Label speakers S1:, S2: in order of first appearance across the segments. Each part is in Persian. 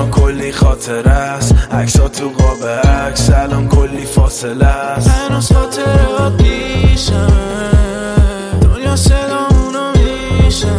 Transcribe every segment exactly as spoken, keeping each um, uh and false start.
S1: ما کلی خاطره است، عکس‌ها تو قاب عکس الان کلی فاصله است.
S2: هنوز خاطره پیشم، دنیا صدامونو میشه.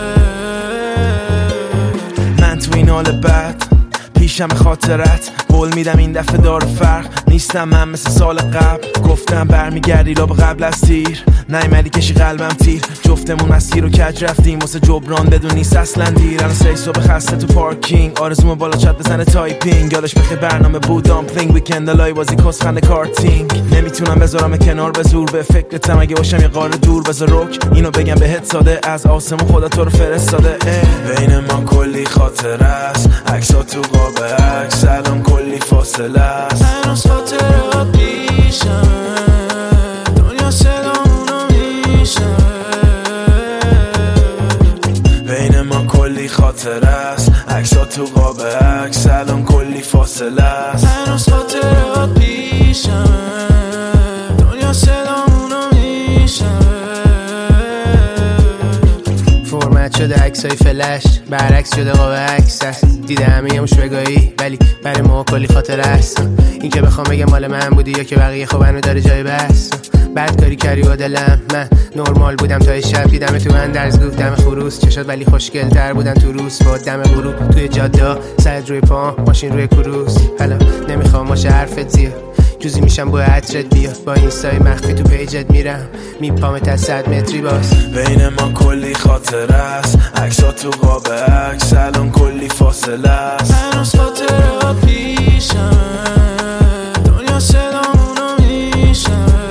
S1: من تو این حال بد پیشم خاطرت قول میدم این دفعه داره فرق نیستم من مثل سال قبل. گفتم برمیگردی لا به قبل از تیر، نیومدی کشی قلبم تیر. جفتمون از تیر و کج رفتیم واسه جبران بدون نیست اصلا دیر. الان سه صبح خسته تو پارکینگ، آرزوم بالا چت بزنه تایپینگ. یادش بخیر برنامه بود دامپلینگ، ویکند لای بازی کسخنده کارتینگ. نمیتونم بذارم کنار به زور، به فکرتم اگه باشم یه قاره دور. بذار رک اینو بگم بهت ساده، از آسمون خدا تو رو فرستاده. بین ما کلی خاطره است، عکس‌ها تو قاب عکس الان کلی فاصله است.
S2: هنوز خاطره پیشم، دنیا صدامونو میشه.
S1: بین ما کلی خاطره است، عکس‌ها تو قاب عکس الان کلی فاصله است.
S2: هنوز خاطره پیشم، دنیا صدامونو میشه. فرمت شده عکسای فلش، برعکس شده قاب عکس است. دیده همه یه مش بگاهی ولی برای ما کلی خاطره است. این که بخوام بگم مال من بودی یا که بقیه خب هنو داره جای بس. بعد کاری کردی با دلم، من نرمال بودم تا شب. دیدم تو اندرزگاه دم خروس، چشات ولی خوشگل تر بودن تو روز. با دم غروب توی جاده، سرت روی پا، ماشین روی کروس. حالا نمیخوام باشه حرفت زیاد، جوزی میشم با عطرت بیا. با اینستای مخفی تو پیجت میرم، میپامت از صد متری باز.
S1: بین ما کلی خاطره است، عکس‌ها تو قاب عکس الان کلی فاصله است.
S2: هنوز خاطره پیشم، دنیا صدامونو میشه.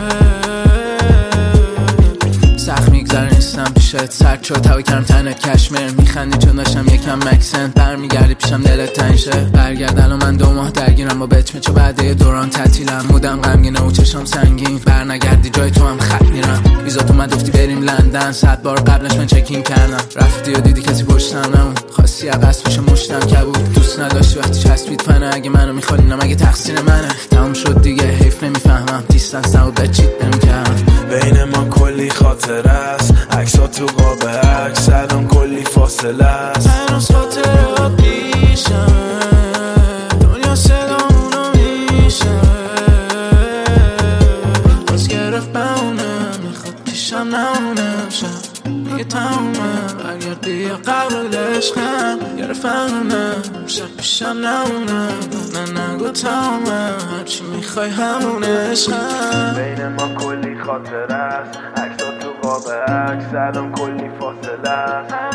S2: سخت میگذره نیستم پیشت، سرد شد هوا کردم تنت کشمر. میخندی چون داشتم یکم مکسنت، برمیگردی پیشم دلت تنگ شه. برگرد الان من دو ماه درگیرم با بچمه، چو بعد یه دوران تعطیلم. مودم غمگینه و چشام سنگین، برنگردی جای تو هم خط میرم. ویزا تو من گفتی بریم لندن، صد بار قبلش من چکین کردم. رفتی و دیدی کسی پشتم نمون، خواستی عقص بشه مشتم کبود. دوست نداشتی وقتی چسبید فنه، اگه منو میخوالینم اگه تقصیر منه. تموم شد دیگه حیف نمیفهمم، دیستنس نبود بچیت نمیکردم.
S1: بین ما کلی خاطره است، عکس‌ها تو قاب عکس الان کلی فاصله است.
S2: هنوز خاطره پیشم، دنیا صدامونو میشه. باز گرفت بمونه، میخواد پیشم نمونه. شب میگه تمومه، برگردی یا قبل عشقم. گرفت بمونه، شب پیشم نمونه. نه نگو تمومه، هرچی میخوای همونه عشقم.
S1: بین ما کلی خاطره است، عکس‌ها تو قاب عکس الان کلی فاصله است.